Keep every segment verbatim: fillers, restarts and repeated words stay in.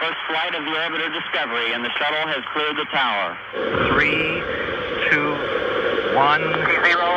first flight of the orbiter Discovery, and the shuttle has cleared the tower. Three, two, one, zero.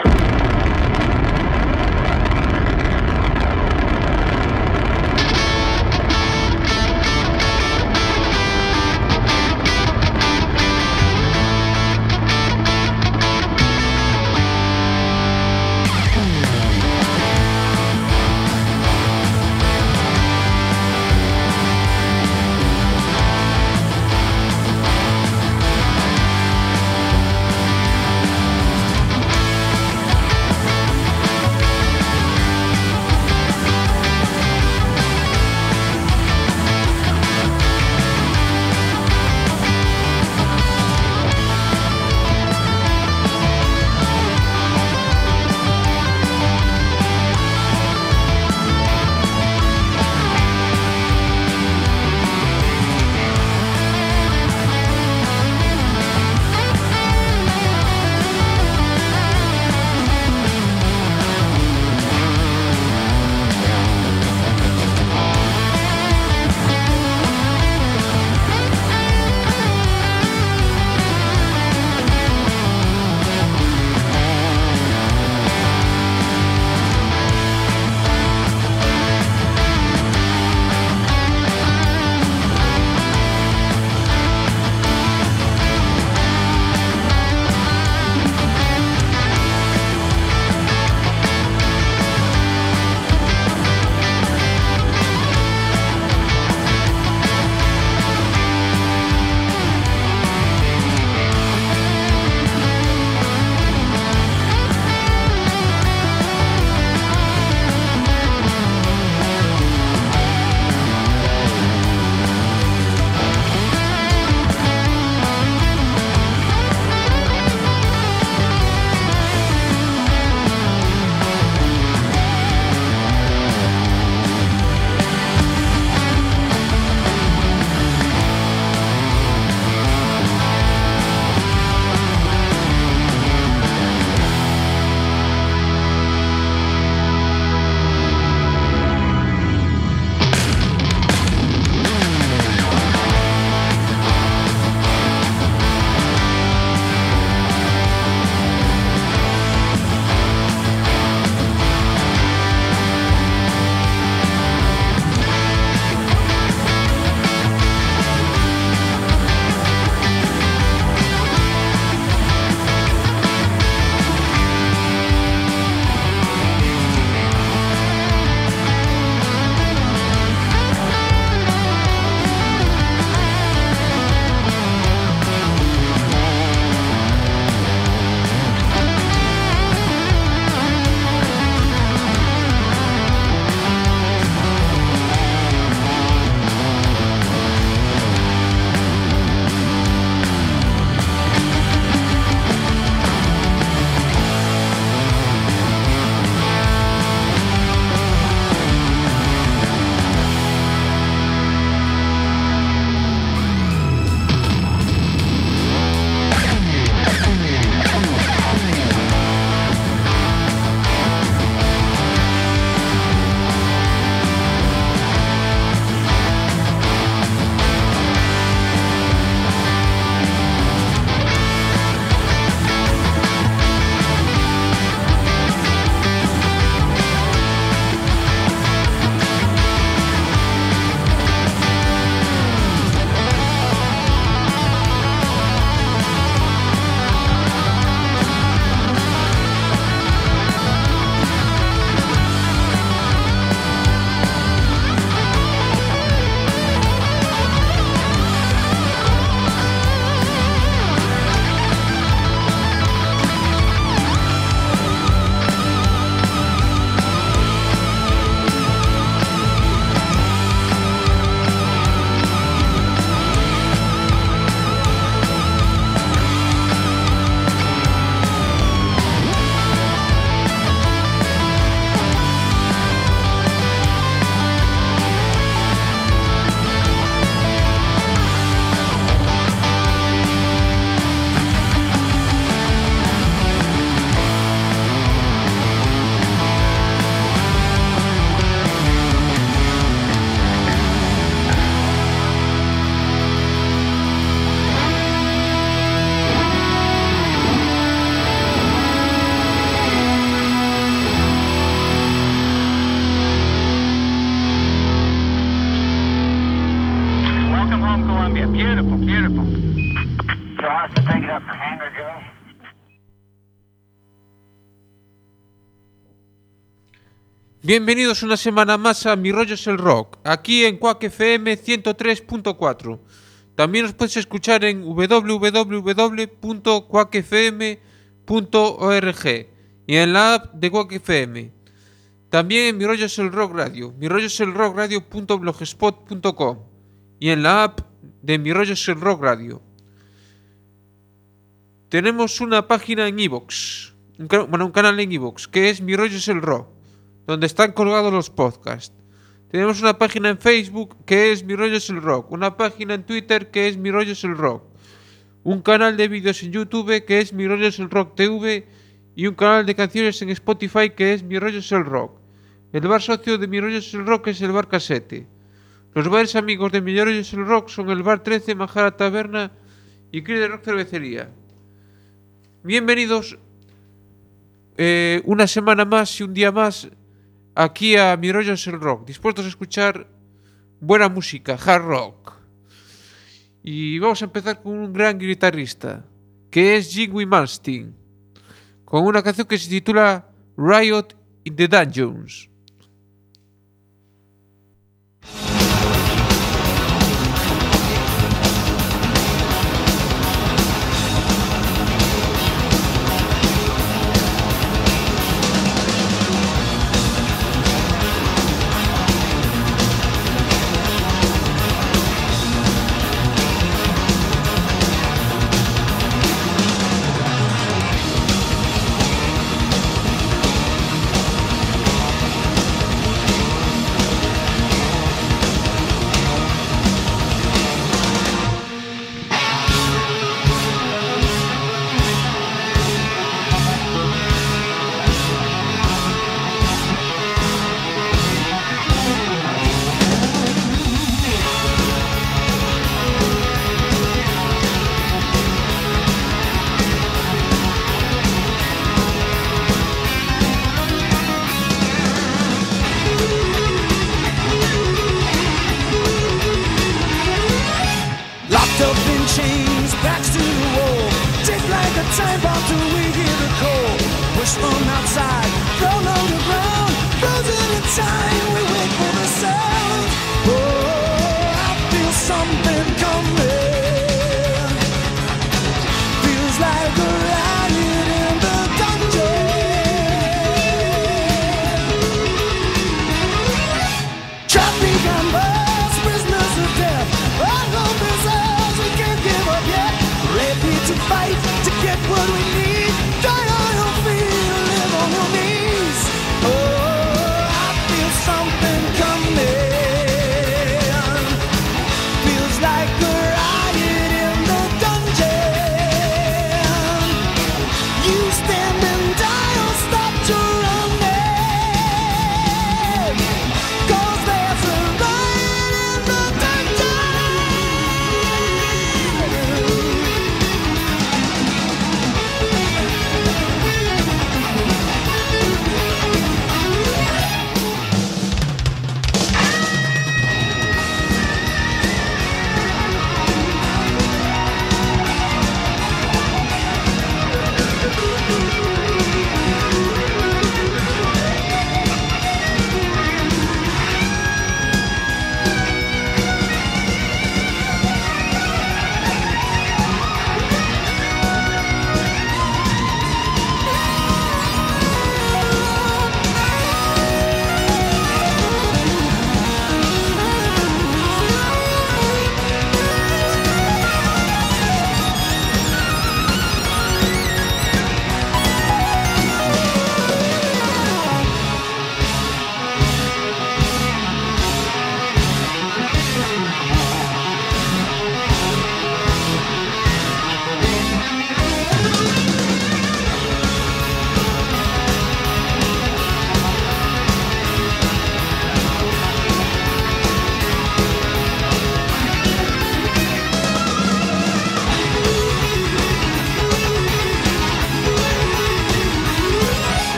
Yeah, beautiful, beautiful. So I'll have to take it up for hangar, Joe. Bienvenidos una semana más a Mi Rollo es el Rock, aquí en Quack F M ciento tres punto cuatro. También os puedes escuchar en w w w punto quack f m punto org y en la app de Quack F M. También en Mi Rollo es el Rock Radio, mi rollo es el rock radio punto blogspot punto com y en la app de Mi Rollo es el Rock Radio. Tenemos una página en iVoox, un, bueno, un canal en iVoox, que es Mi Rollo es el Rock, donde están colgados los podcasts. Tenemos una página en Facebook que es Mi Rollo es el Rock, una página en Twitter que es Mi Rollo es el Rock, un canal de vídeos en YouTube que es Mi Rollo es el Rock T V y un canal de canciones en Spotify que es Mi Rollo es el Rock. El bar socio de Mi Rollo es el Rock es el Bar Casete. Los bares amigos de Mi Rollo es el Rock son el Bar trece, Majara Taberna y Cris de Rock Cervecería. Bienvenidos eh, una semana más y un día más aquí a Mi Rollo es el Rock, dispuestos a escuchar buena música, hard rock. Y vamos a empezar con un gran guitarrista, que es Yngwie Malmsteen, con una canción que se titula Riot in the Dungeons.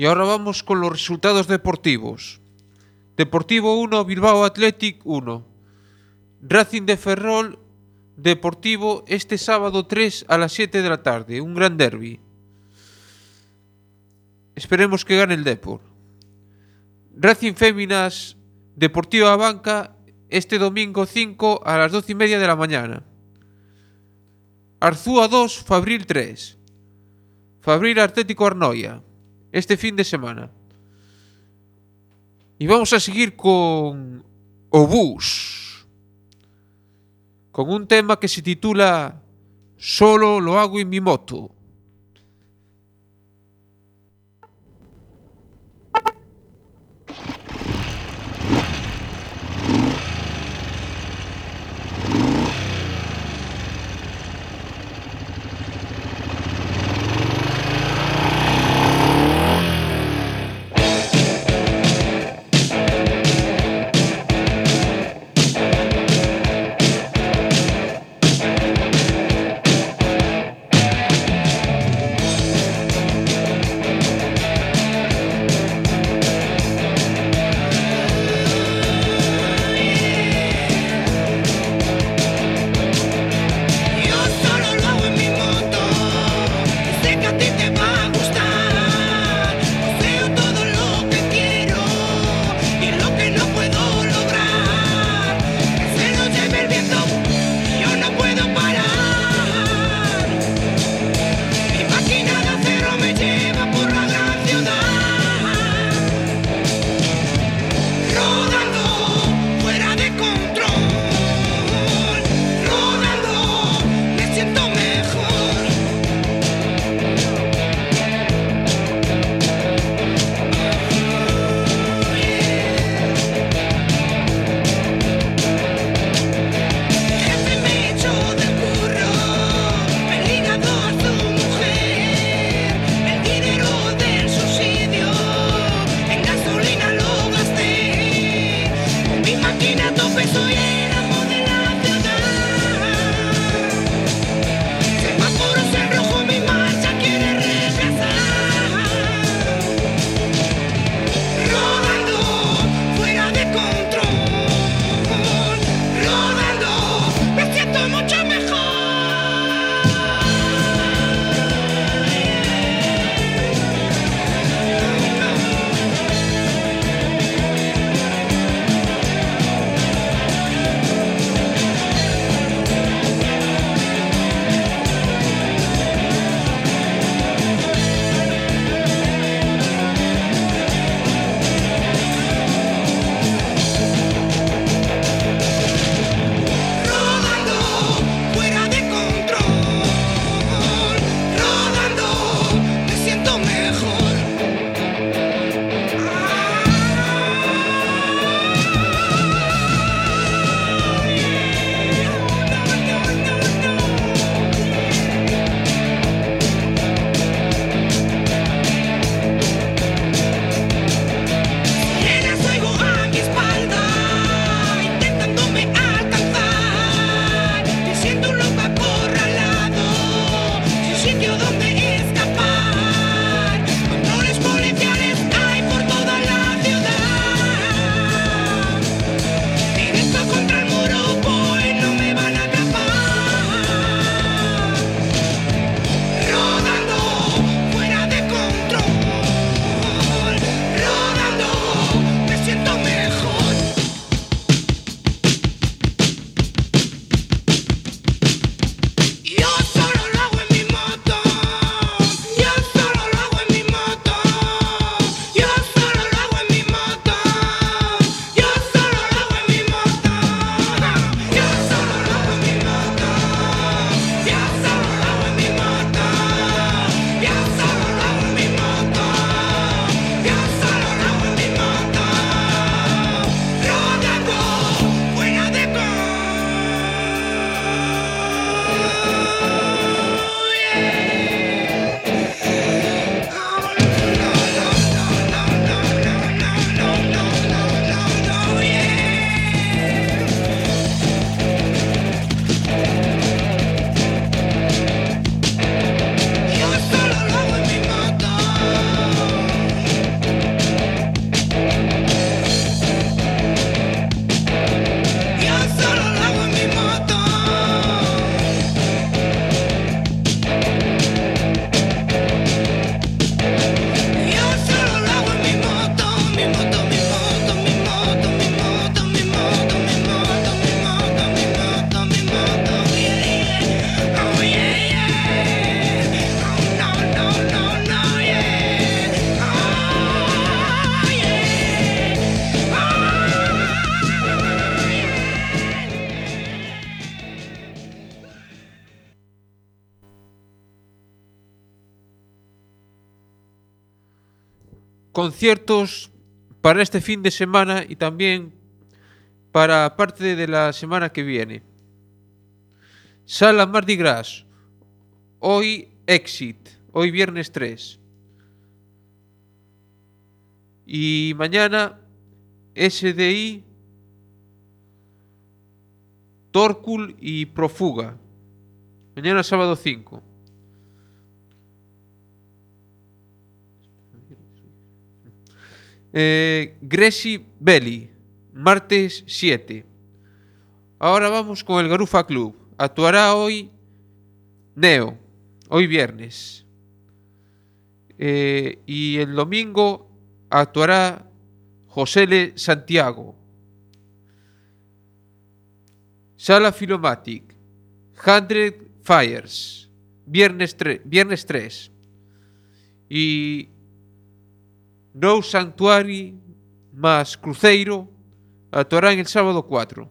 Y ahora vamos con los resultados deportivos. Deportivo uno, Bilbao Athletic uno. Racing de Ferrol Deportivo este sábado tres a las siete de la tarde. Un gran derbi. Esperemos que gane el Depor. Racing Féminas Deportivo Abanca este domingo cinco a las doce y media de la mañana. Arzúa dos, Fabril tres. Fabril Atlético Arnoia este fin de semana. Y vamos a seguir con Obús, con un tema que se titula Solo lo hago en mi moto. conciertos para este fin de semana y también para parte de la semana que viene. Sala Mardi Gras, hoy Exit, hoy viernes tres. Y mañana S D I, Torkul y Profuga. Mañana sábado cinco. Eh, Gresi Belli, martes siete. Ahora vamos con el Garufa Club. Actuará hoy Neo, hoy viernes. Eh, y el domingo actuará Josele Santiago. Sala Philomatic, Hundred Fires, viernes, tre- viernes tres. Y No Sanctuary más Cruzeiro actuarán el sábado cuatro.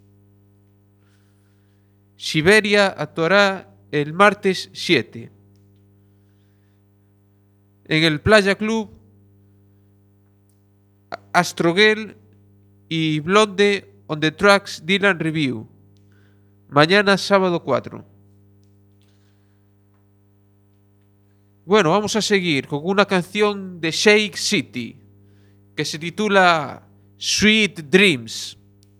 Siberia actuará el martes siete. En el Playa Club, Astrogel y Blonde on the Tracks Dylan Review. Mañana sábado cuatro. Bueno, vamos a seguir con una canción de Shake City que se titula Sweet Dreams.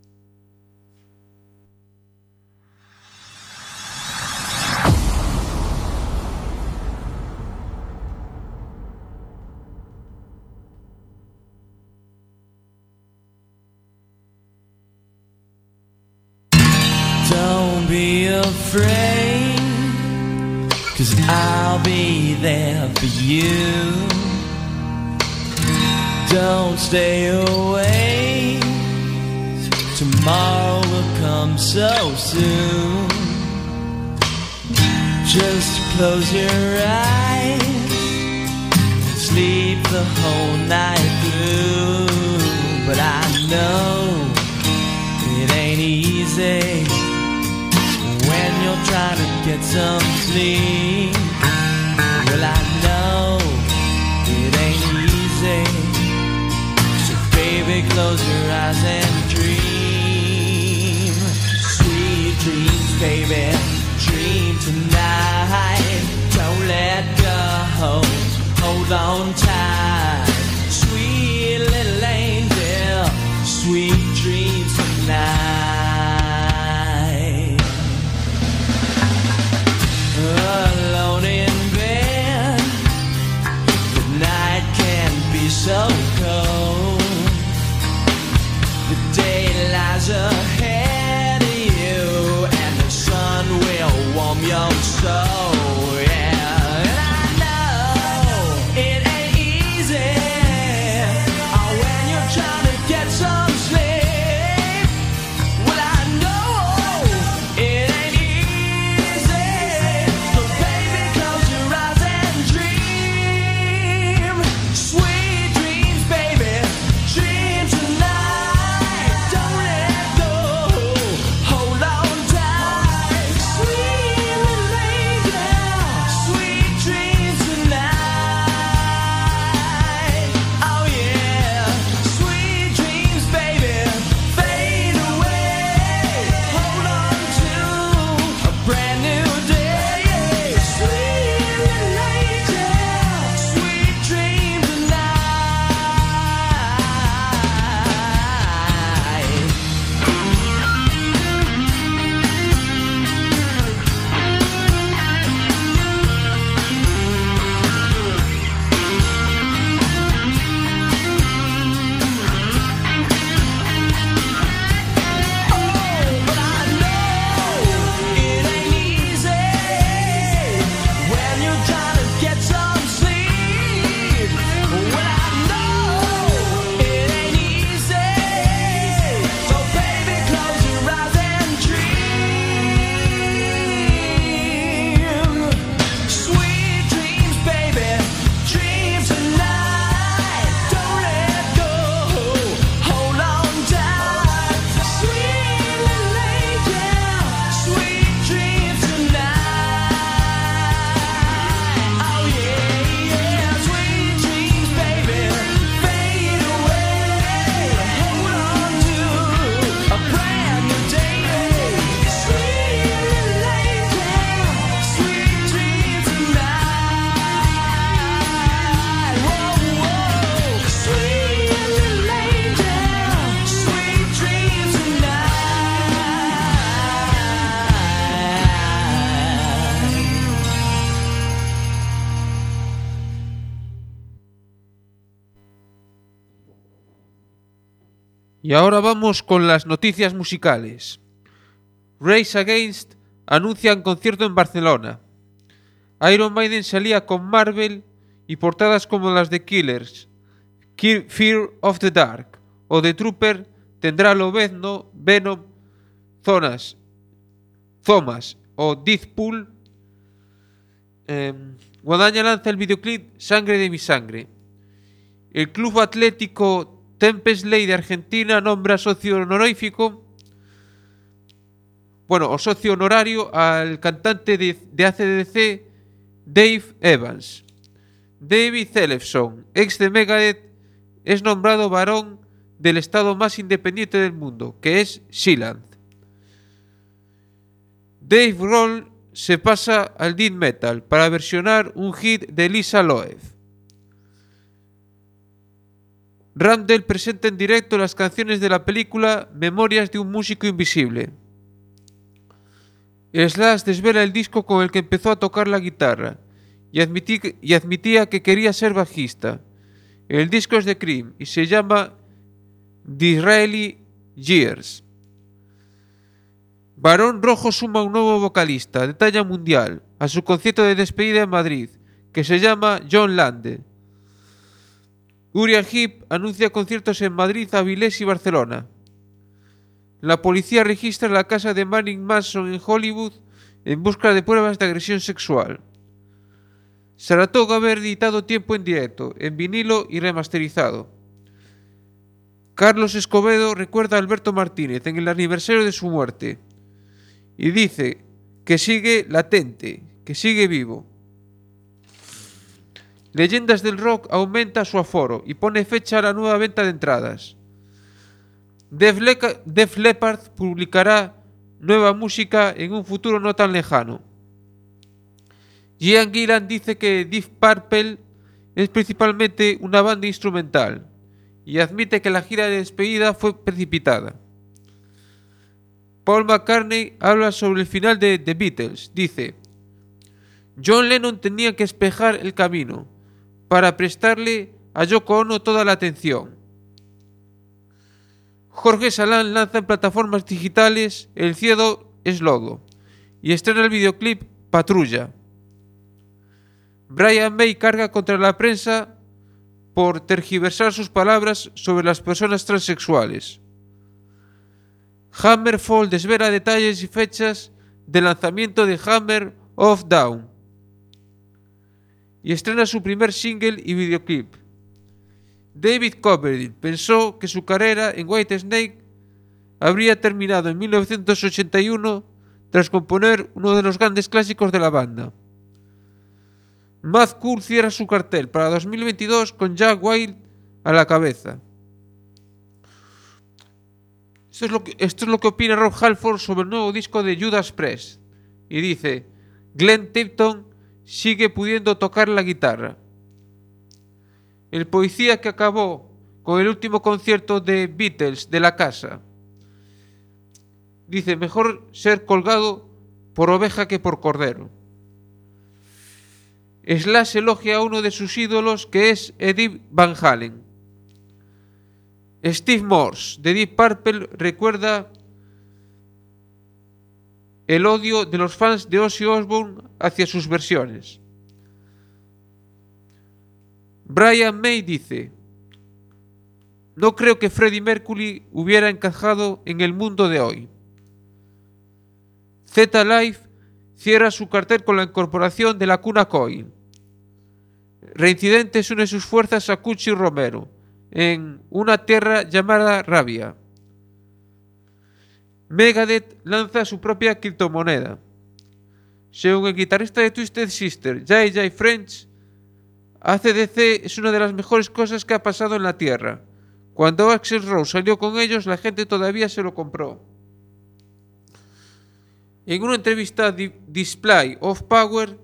Don't be afraid, 'cause I'll be there for you. Don't stay away, tomorrow will come so soon. Just close your eyes, sleep the whole night through. But I know it ain't easy when you're trying to get some sleep. Well, I know it ain't easy, so baby, close your eyes and dream. Sweet dreams, baby, dream tonight. Don't let go, hold on tight. Sweet little angel, sweet dreams tonight. Alone in bed, the night can be so cold. The day lies ahead of you, and the sun will warm your soul. Yeah, and I know it ain't easy Y ahora vamos con las noticias musicales. Rage Against anuncian concierto en Barcelona. Iron Maiden salía con Marvel y portadas como las de Killers, Fear of the Dark o The Trooper tendrá Lobezno, Venom, Zonas, Thomas o Deathpool. Eh, Guadaña lanza el videoclip Sangre de mi sangre. El Club Atlético Tempest Ley de Argentina nombra socio honorífico, bueno, o socio honorario al cantante de, de A C D C Dave Evans. David Ellefson, ex de Megadeth, es nombrado varón del estado más independiente del mundo, que es Sealand. Dave Grohl se pasa al death metal para versionar un hit de Lisa Loeb. Randall presenta en directo las canciones de la película Memorias de un músico invisible. Slash desvela el disco con el que empezó a tocar la guitarra y, admití, y admitía que quería ser bajista. El disco es de Cream y se llama The Israeli Years. Barón Rojo suma un nuevo vocalista de talla mundial a su concierto de despedida en Madrid, que se llama John Lande. Uriah Heep anuncia conciertos en Madrid, Avilés y Barcelona. La policía registra la casa de Marilyn Manson en Hollywood en busca de pruebas de agresión sexual. Saratoga ha editado Tiempo en directo, en vinilo y remasterizado. Carlos Escobedo recuerda a Alberto Martínez en el aniversario de su muerte y dice que sigue latente, que sigue vivo. Leyendas del Rock aumenta su aforo y pone fecha a la nueva venta de entradas. Def, Le- Def Leppard publicará nueva música en un futuro no tan lejano. Ian Gillan dice que Deep Purple es principalmente una banda instrumental y admite que la gira de despedida fue precipitada. Paul McCartney habla sobre el final de The Beatles. Dice: John Lennon tenía que espejar el camino para prestarle a Yoko Ono toda la atención. Jorge Salán lanza en plataformas digitales El cielo es lodo y estrena el videoclip Patrulla. Brian May carga contra la prensa por tergiversar sus palabras sobre las personas transexuales. Hammerfall desvela detalles y fechas del lanzamiento de Hammer of Down y estrena su primer single y videoclip. David Coverdale pensó que su carrera en Whitesnake habría terminado en mil novecientos ochenta y uno tras componer uno de los grandes clásicos de la banda. Mad Cool cierra su cartel para dos mil veintidós con Jack White a la cabeza. Esto es lo que, esto es lo que opina Rob Halford sobre el nuevo disco de Judas Priest. Y dice: Glenn Tipton sigue pudiendo tocar la guitarra. El policía que acabó con el último concierto de Beatles de la casa dice: mejor ser colgado por oveja que por cordero. Slash elogia a uno de sus ídolos, que es Eddie Van Halen. Steve Morse de Deep Purple recuerda el odio de los fans de Ozzy Osbourne hacia sus versiones. Brian May dice: no creo que Freddie Mercury hubiera encajado en el mundo de hoy. Z-Live cierra su cartel con la incorporación de la Cuna Coil. Reincidentes une sus fuerzas a Cuchi Romero en una tierra llamada Rabia. Megadeth lanza su propia criptomoneda. Según el guitarrista de Twisted Sister, Jay Jay French, A C D C es una de las mejores cosas que ha pasado en la Tierra. Cuando Axl Rose salió con ellos, la gente todavía se lo compró. En una entrevista a Display of Power,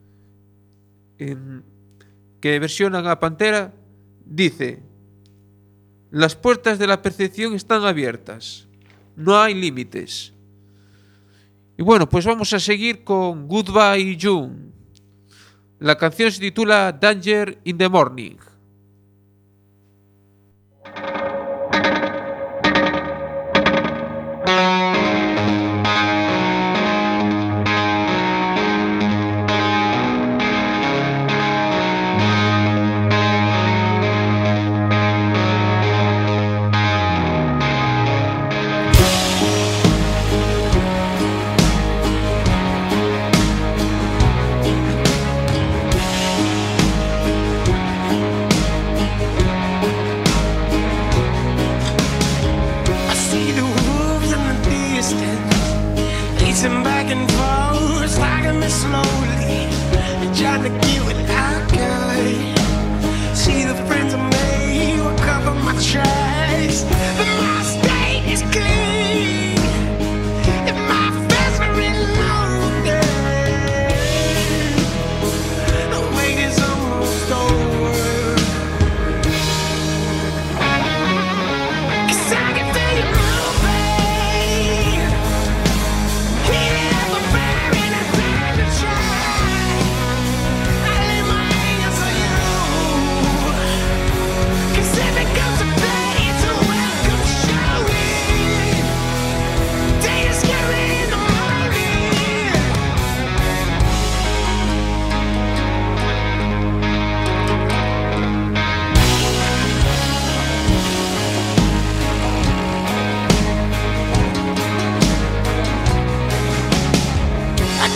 en, que versionan a Pantera, dice: las puertas de la percepción están abiertas. No hay límites. Y bueno, pues vamos a seguir con Goodbye June. La canción se titula Danger in the Morning.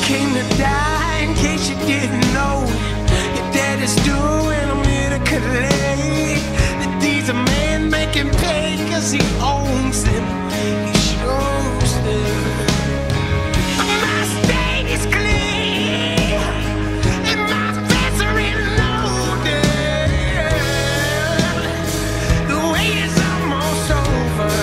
came to die, in case you didn't know. Your daddy's doing a miracle. That these a man making pay, cause he owns them. He shows them. My state is clear, and my fans are reloaded. The wait is almost over.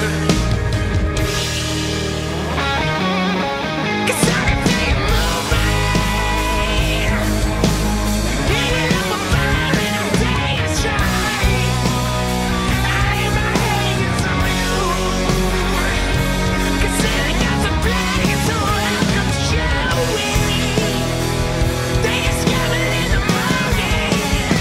Cause I can feel you moving. Heating up my fire and I'm staying strong. I lay my hands on you. Cause I got the blood, it's a welcome showing. They is coming in the morning.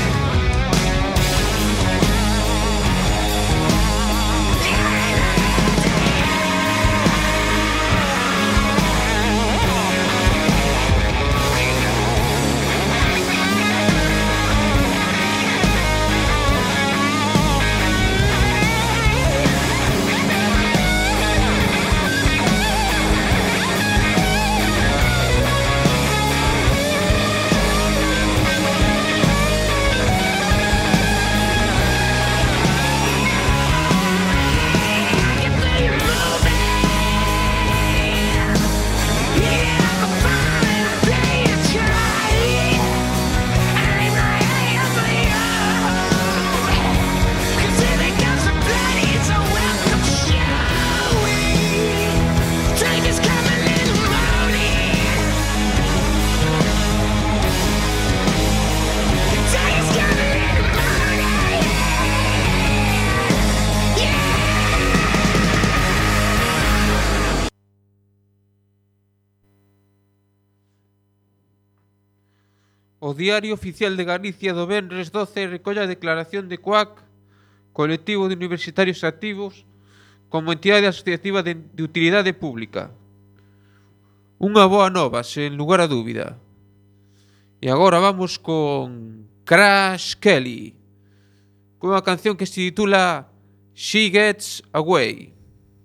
O Diario Oficial de Galicia do venres doce recolle a declaración de C U A C, Colectivo de Universitarios Activos, como entidade asociativa de, de utilidade pública. Unha boa nova, sen lugar a dúbida. E agora vamos con Crash Kelly, con unha canción que se titula She Gets Away.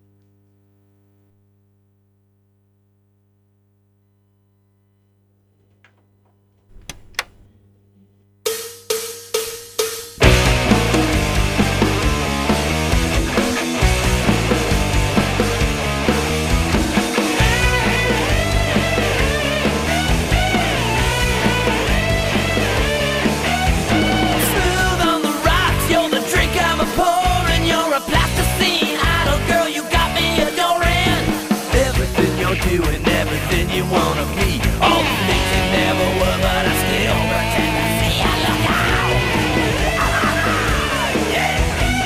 Smooth on the rocks, you're the drink I'm a pouring. You're a plasticine idol, girl, you got me adoring. Everything you're doing, everything you wanna be. All the things you never were, but I still pretend to see. I look out. Ah, yeah.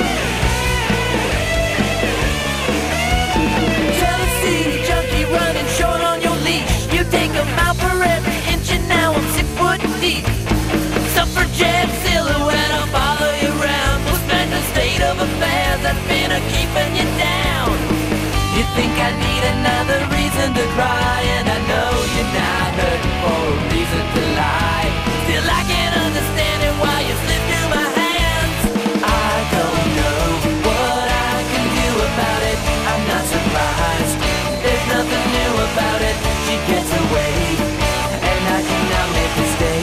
Jealousy, junkie running short on your leash. You take a mile for every inch and now I'm six foot deep. Suffragette silhouette, I'll follow you around. We'll spend the state of affairs that's been a keeping you down. You think I need another reason to cry, and I know you're not hurting for a reason to lie. Still I can't understand it why you slip through my hands. I don't know what I can do about it. I'm not surprised. There's nothing new about it. She gets away, and I cannot make her stay.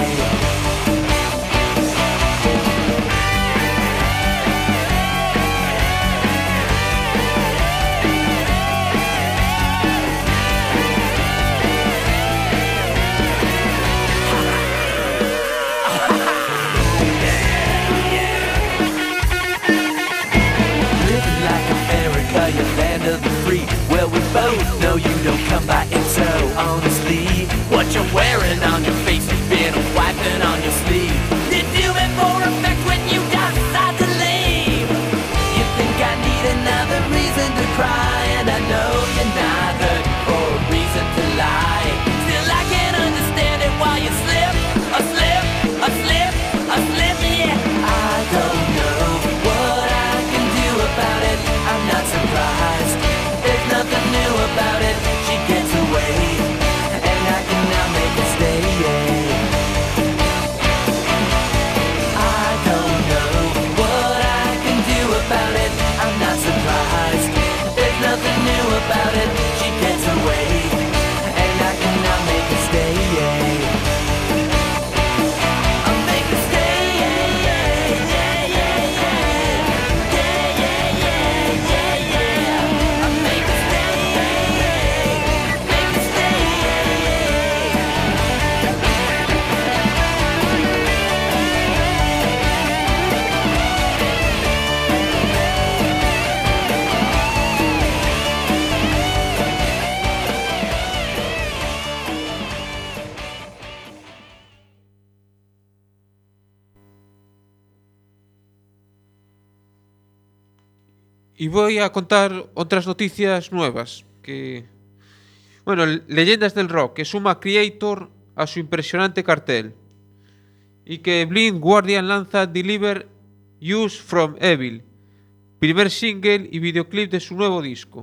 Living like America, your land of the free. Well, we both know you don't come by it so honestly. What you're wearing on your face has been wiping on your sleeve. You do it for effect when you decide to leave. You think I need another reason to cry, and I know you're not hurting for a reason to lie. Still I can't understand it why you slip, a slip, a slip, a slip, yeah. I don't know what I can do about it. I'm not surprised. There's nothing new about it. She gets away, and I cannot make her stay. Yeah. Y voy a contar otras noticias nuevas. Que, bueno, Leyendas del Rock, que suma Creator a su impresionante cartel. Y que Blind Guardian lanza Deliver Use from Evil, primer single y videoclip de su nuevo disco.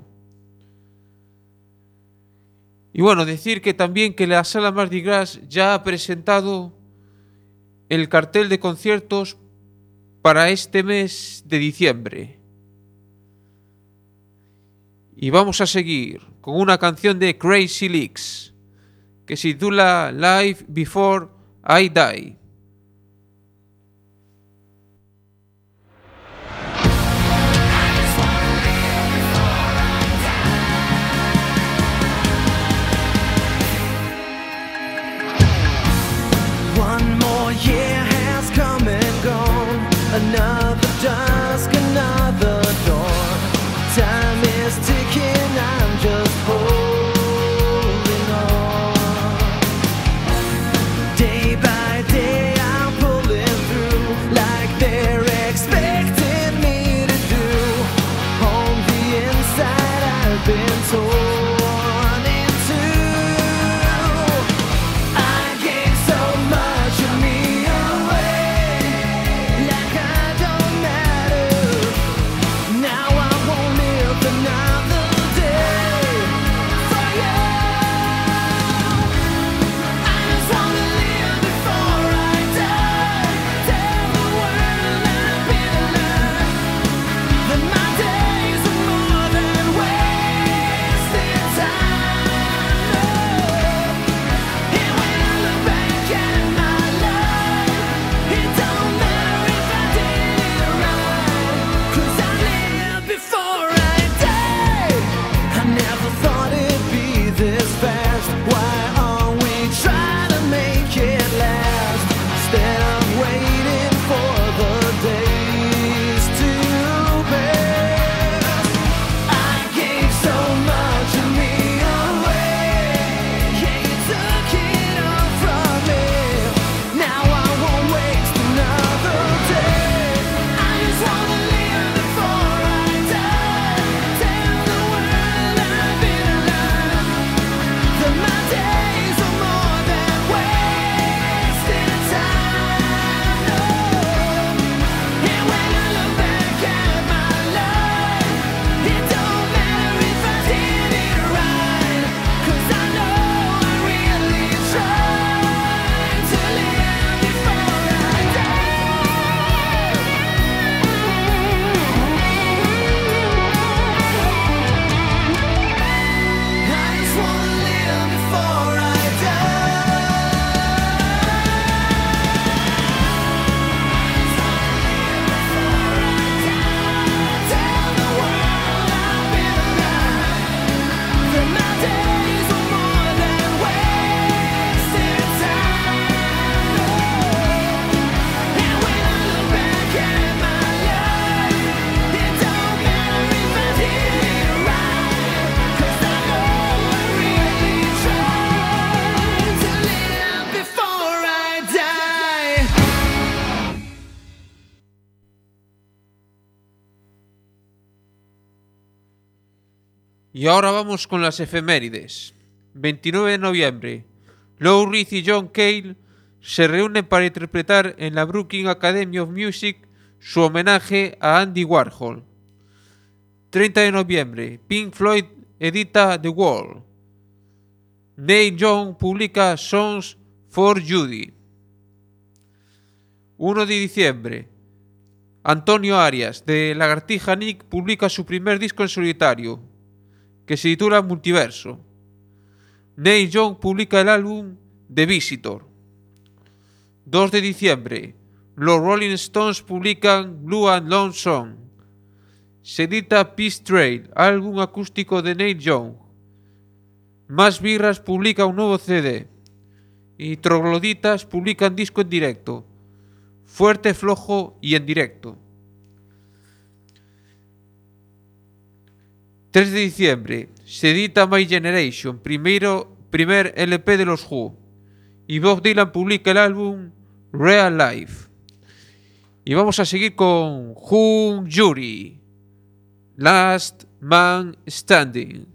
Y bueno, decir que también que la Sala Mardi Gras ya ha presentado el cartel de conciertos para este mes de diciembre. Y vamos a seguir con una canción de Crazy Leaks que se titula Live Before I Die. One more year has come and gone. Another dusk, another dawn. Time is ticking, I'm just holding on. Day by day I'm pulling through like they're expecting me to do. On the inside I've been torn in two. I gave so much of me away, like I don't matter. Now I won't live another day for you. I just wanna live before I die. Tell the world I've been alive, that my days are more than wasted time. And when I look back at my life, it don't matter if I did it right, 'cause I lived before I died. I never thought it'd be this fast. Why aren't we trying to make it last, instead of waiting for the days to pass? I gave so much of me away, yeah, you took it all from me. Now I won't waste another day. I just wanna live before I die. Tell the world I've been alive, that my days are more than wasted time. No. And when I look back at my life, it don't matter if I did it right, 'cause I know I really tried to live before I die. I just wanna live before I die. Tell the world I've been alive, that my days are more than wasted time. And when I look back at my life, it don't matter if I did it right, 'cause I know I really tried to live before I die. Y ahora vamos con las efemérides. veintinueve de noviembre. Lou Reed y John Cale se reúnen para interpretar en la Brooklyn Academy of Music su homenaje a Andy Warhol. treinta de noviembre. Pink Floyd edita The Wall. Neil Young publica Songs for Judy. uno de diciembre. Antonio Arias de Lagartija Nick publica su primer disco en solitario, que se titula Multiverso. Neil Young publica el álbum The Visitor. dos de diciembre. Los Rolling Stones publican Blue and Lonesome. Se edita Peace Trail, álbum acústico de Neil Young. Más Birras publica un nuevo C D. Y Trogloditas publican disco en directo. Fuerte, flojo y en directo. tres de diciembre. Se edita My Generation, primero, primer L P de los Who. Y Bob Dylan publica el álbum Real Life. Y vamos a seguir con Hung Jury, Last Man Standing.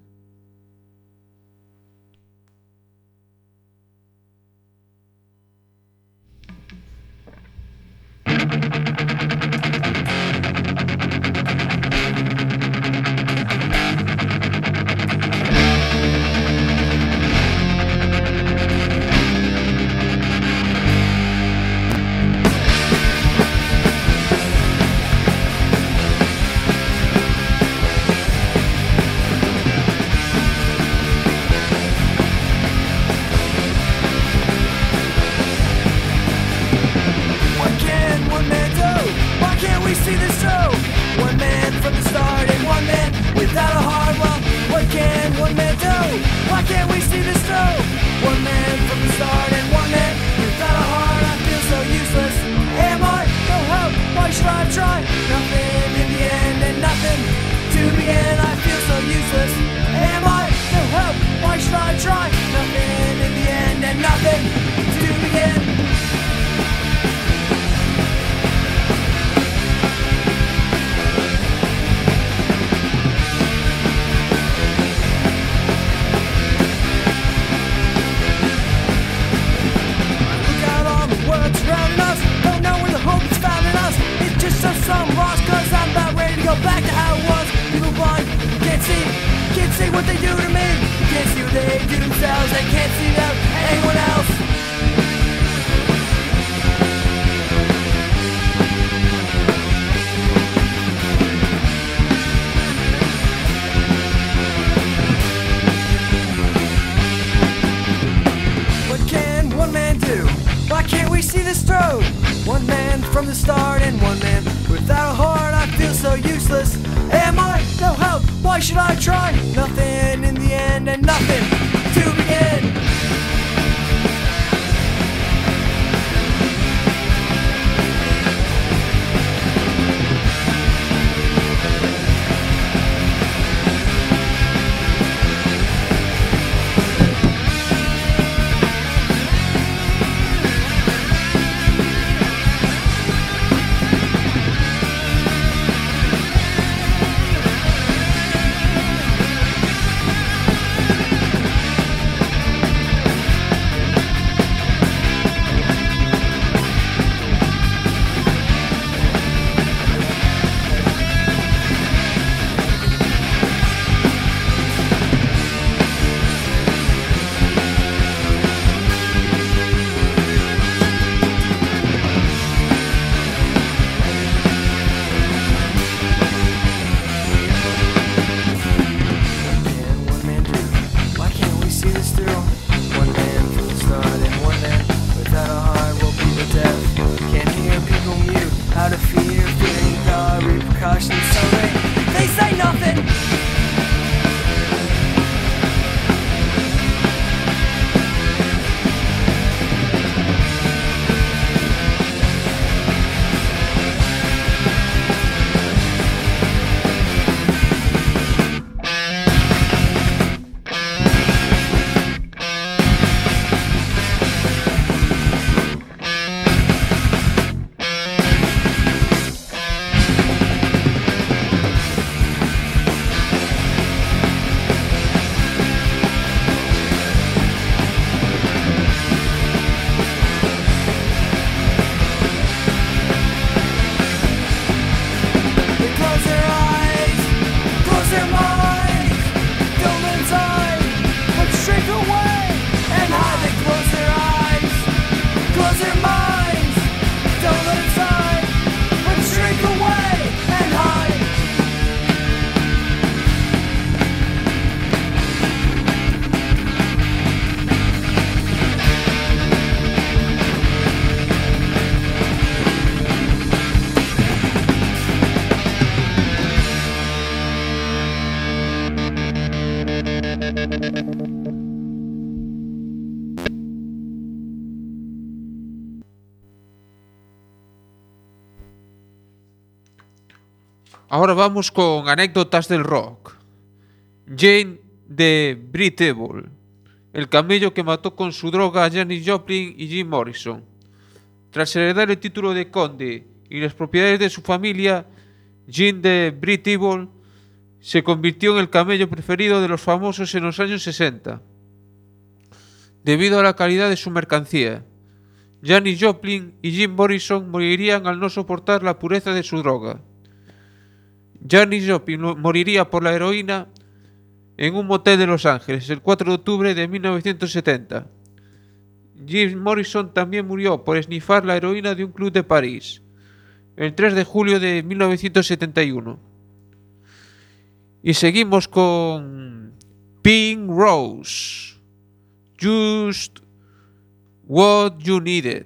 Ahora vamos con anécdotas del rock. Jane de Brit Evil, el camello que mató con su droga a Janis Joplin y Jim Morrison. Tras heredar el título de conde y las propiedades de su familia, Jane de Brit Evil se convirtió en el camello preferido de los famosos en los años sesenta, debido a la calidad de su mercancía. Janis Joplin y Jim Morrison morirían al no soportar la pureza de su droga. Janis Joplin moriría por la heroína en un motel de Los Ángeles el cuatro de octubre de mil novecientos setenta. Jim Morrison también murió por esnifar la heroína de un club de París el tres de julio de mil novecientos setenta y uno. Y seguimos con Pink Rose, Just What You Needed.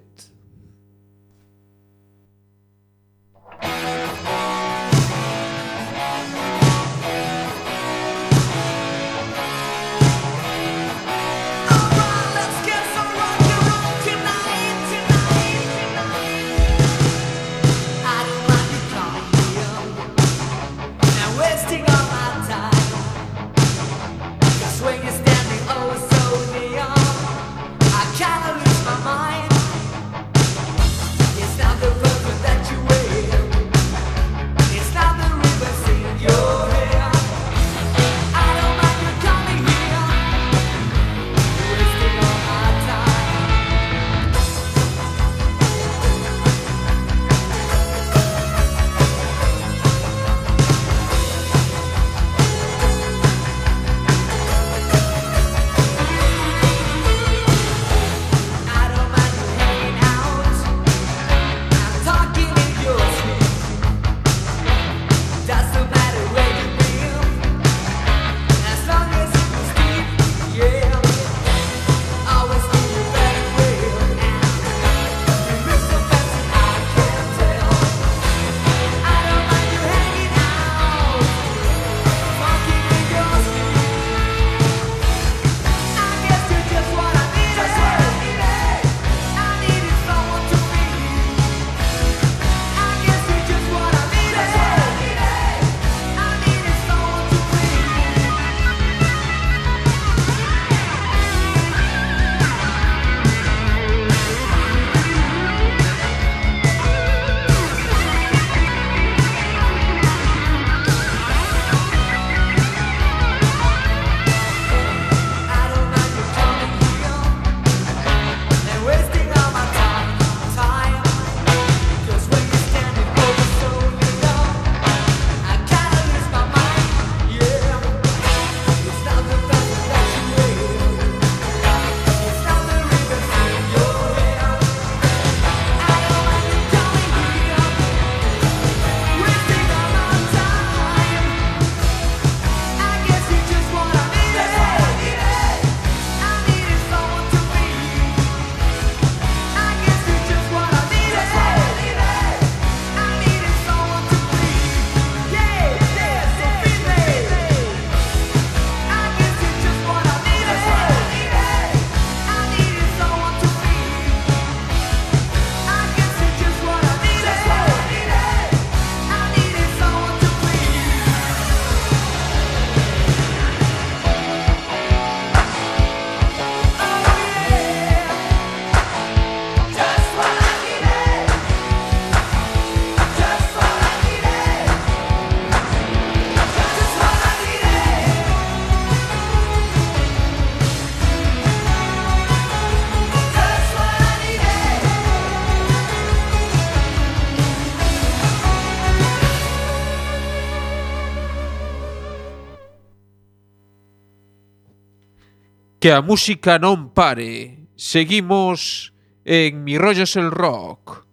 Que a música non pare. Seguimos en Mi Rollo es el Rock.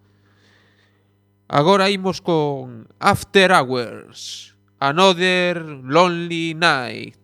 Agora imos con After Hours, Another Lonely Night.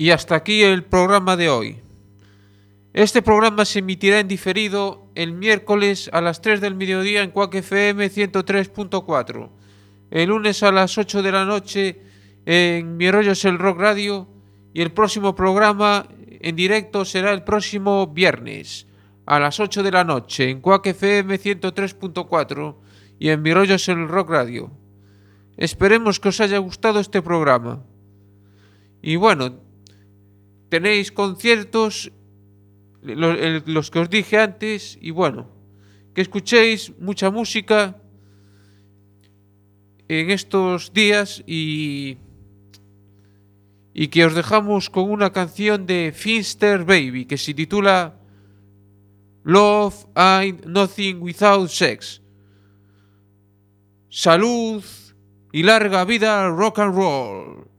Y hasta aquí el programa de hoy. Este programa se emitirá en diferido el miércoles a las tres del mediodía en Quack F M ciento tres punto cuatro, el lunes a las ocho de la noche en Mi Rollo es el Rock Radio, y el próximo programa en directo será el próximo viernes a las ocho de la noche en Quack F M ciento tres punto cuatro y en Mi Rollo es el Rock Radio. Esperemos que os haya gustado este programa. Y bueno, tenéis conciertos, los que os dije antes, y bueno, que escuchéis mucha música en estos días y, y que os dejamos con una canción de Finster Baby que se titula Love Ain't Nothing Without Sex. Salud y larga vida rock and roll.